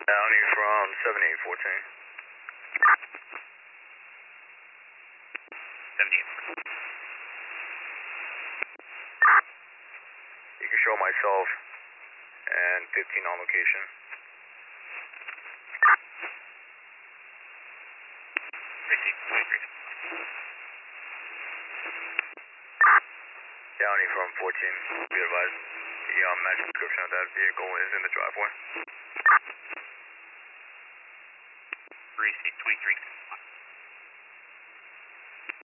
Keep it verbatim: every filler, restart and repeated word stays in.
Downey from seven eight fourteen. seventy-eight. You can show myself and fifteen on location. Receipt twenty-three. Downey from fourteen, be advised. The um, match description of that vehicle is in the driveway. Receipt twenty-three.